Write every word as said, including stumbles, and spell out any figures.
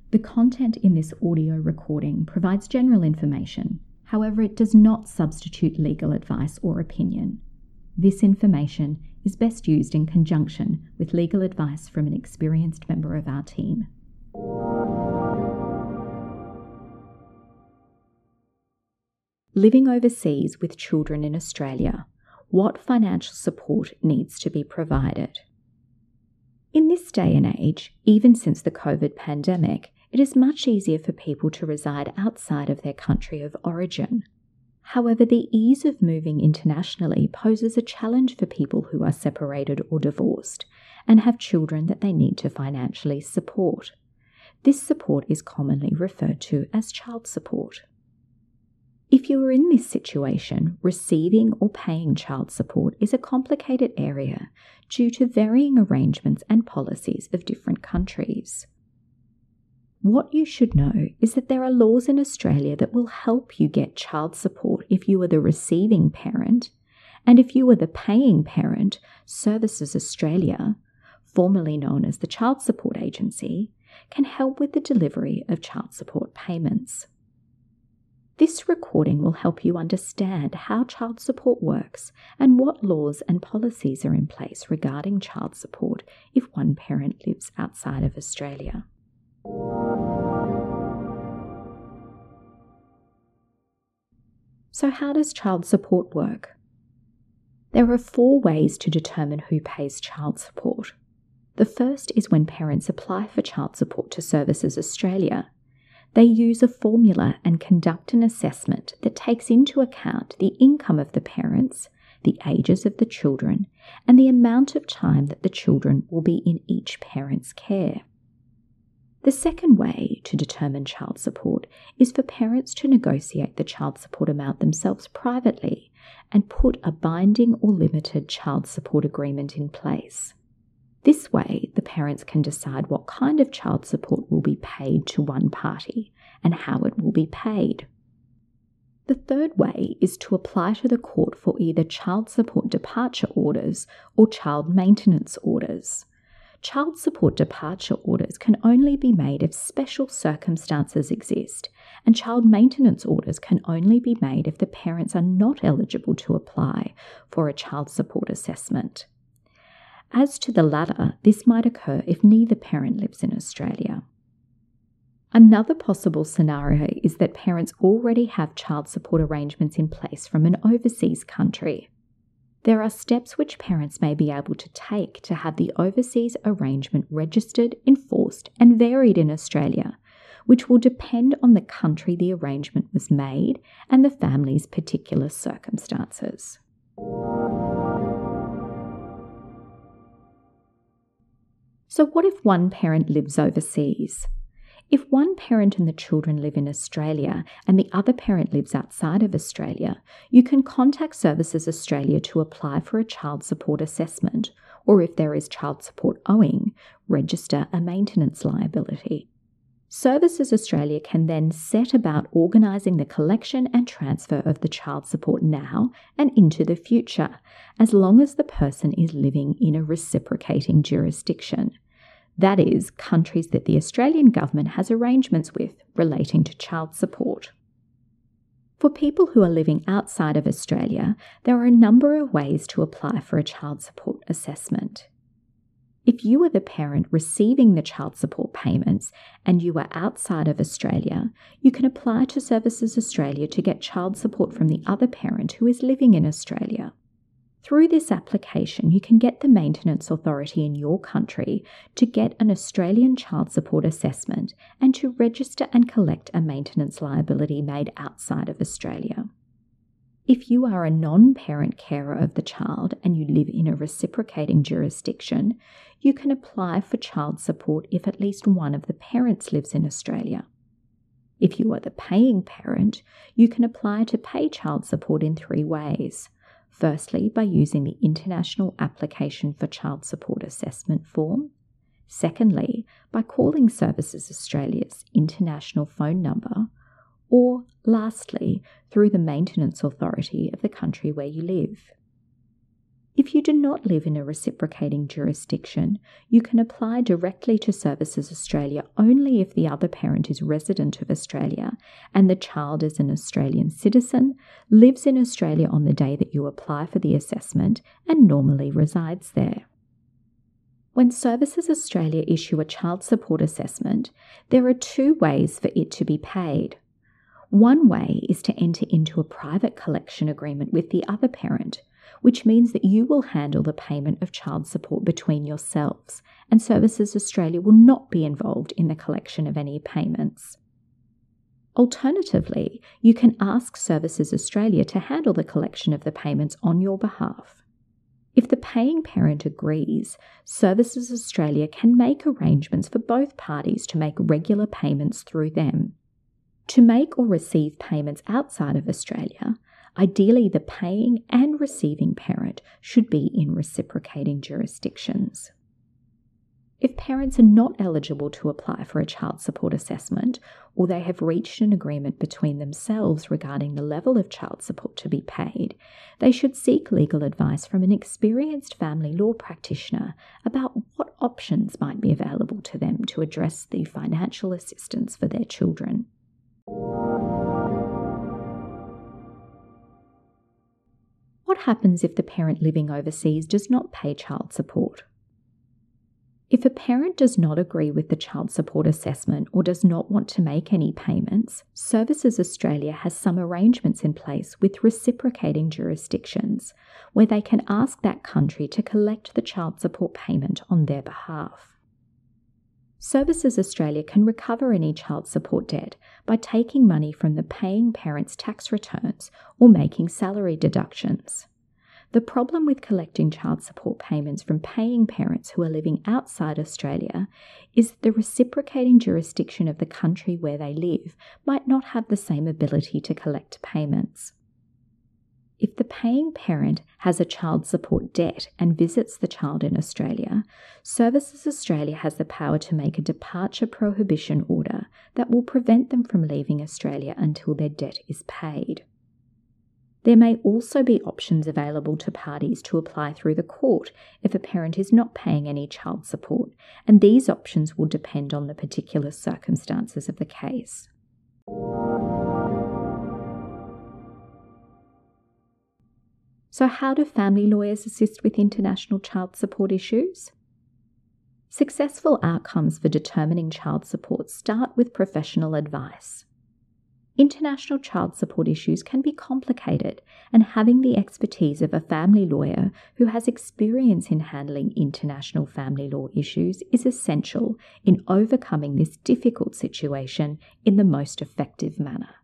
The content in this audio recording provides general information. However, it does not substitute legal advice or opinion. This information is best used in conjunction with legal advice from an experienced member of our team. Living overseas with children in Australia, what financial support needs to be provided? In this day and age, even since the COVID pandemic, it is much easier for people to reside outside of their country of origin. However, the ease of moving internationally poses a challenge for people who are separated or divorced and have children that they need to financially support. This support is commonly referred to as child support. If you are in this situation, receiving or paying child support is a complicated area due to varying arrangements and policies of different countries. What you should know is that there are laws in Australia that will help you get child support if you are the receiving parent, and if you are the paying parent, Services Australia, formerly known as the Child Support Agency, can help with the delivery of child support payments. This recording will help you understand how child support works and what laws and policies are in place regarding child support if one parent lives outside of Australia. So how does child support work? There are four ways to determine who pays child support. The first is when parents apply for child support to Services Australia. They use a formula and conduct an assessment that takes into account the income of the parents, the ages of the children, and the amount of time that the children will be in each parent's care. The second way to determine child support is for parents to negotiate the child support amount themselves privately and put a binding or limited child support agreement in place. This way, the parents can decide what kind of child support will be paid to one party and how it will be paid. The third way is to apply to the court for either child support departure orders or child maintenance orders. Child support departure orders can only be made if special circumstances exist, and child maintenance orders can only be made if the parents are not eligible to apply for a child support assessment. As to the latter, this might occur if neither parent lives in Australia. Another possible scenario is that parents already have child support arrangements in place from an overseas country. There are steps which parents may be able to take to have the overseas arrangement registered, enforced, and varied in Australia, which will depend on the country the arrangement was made and the family's particular circumstances. So what if one parent lives overseas? If one parent and the children live in Australia and the other parent lives outside of Australia, you can contact Services Australia to apply for a child support assessment, or if there is child support owing, register a maintenance liability. Services Australia can then set about organising the collection and transfer of the child support now and into the future, as long as the person is living in a reciprocating jurisdiction. That is, countries that the Australian government has arrangements with relating to child support. For people who are living outside of Australia, there are a number of ways to apply for a child support assessment. If you are the parent receiving the child support payments and you are outside of Australia, you can apply to Services Australia to get child support from the other parent who is living in Australia. Through this application, you can get the maintenance authority in your country to get an Australian child support assessment and to register and collect a maintenance liability made outside of Australia. If you are a non-parent carer of the child and you live in a reciprocating jurisdiction, you can apply for child support if at least one of the parents lives in Australia. If you are the paying parent, you can apply to pay child support in three ways. Firstly, by using the International Application for Child Support Assessment form. Secondly, by calling Services Australia's international phone number. Or, lastly, through the maintenance authority of the country where you live. If you do not live in a reciprocating jurisdiction, you can apply directly to Services Australia only if the other parent is resident of Australia and the child is an Australian citizen, lives in Australia on the day that you apply for the assessment, and normally resides there. When Services Australia issue a child support assessment, there are two ways for it to be paid. One way is to enter into a private collection agreement with the other parent, which means that you will handle the payment of child support between yourselves, and Services Australia will not be involved in the collection of any payments. Alternatively, you can ask Services Australia to handle the collection of the payments on your behalf. If the paying parent agrees, Services Australia can make arrangements for both parties to make regular payments through them. To make or receive payments outside of Australia, ideally the paying and receiving parent should be in reciprocating jurisdictions. If parents are not eligible to apply for a child support assessment, or they have reached an agreement between themselves regarding the level of child support to be paid, they should seek legal advice from an experienced family law practitioner about what options might be available to them to address the financial assistance for their children. What happens if the parent living overseas does not pay child support? If a parent does not agree with the child support assessment or does not want to make any payments, Services Australia has some arrangements in place with reciprocating jurisdictions where they can ask that country to collect the child support payment on their behalf. Services Australia can recover any child support debt by taking money from the paying parent's tax returns or making salary deductions. The problem with collecting child support payments from paying parents who are living outside Australia is that the reciprocating jurisdiction of the country where they live might not have the same ability to collect payments. If the paying parent has a child support debt and visits the child in Australia, Services Australia has the power to make a departure prohibition order that will prevent them from leaving Australia until their debt is paid. There may also be options available to parties to apply through the court if a parent is not paying any child support, and these options will depend on the particular circumstances of the case. So how do family lawyers assist with international child support issues? Successful outcomes for determining child support start with professional advice. International child support issues can be complicated, and having the expertise of a family lawyer who has experience in handling international family law issues is essential in overcoming this difficult situation in the most effective manner.